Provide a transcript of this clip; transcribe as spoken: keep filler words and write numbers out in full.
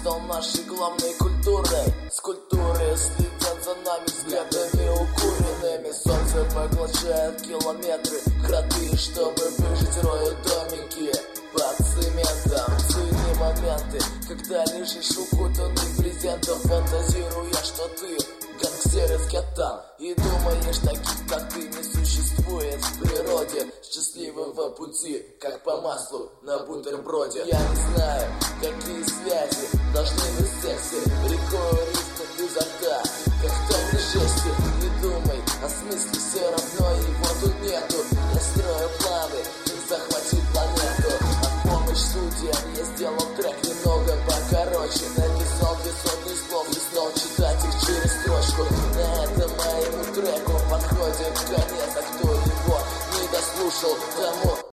стал нашей главной культурой. Скульптуры следят за нами взглядами укуренными. Солнце поглощает километры, кроты, чтобы выжить, роют домики под цементом. Цени моменты, когда лежишь укутанный брезентом, фантазируя, что ты гангстер из гетто, и думаешь, таких как ты не существует в природе. Счастливого пути, как по маслу на бутерброде. Я не знаю, какие связи должны быть в сексе, рекой рифмы изо рта, как в тонкой жести. Не думай о смысле, все равно его тут нету. Я строю планы, как захватить планету. А помощь судьям я сделал трек немного покороче. Написал две сотни слов и стал читать их через строчку. На этом моему треку подходит конец, а кто его не дослушал, тому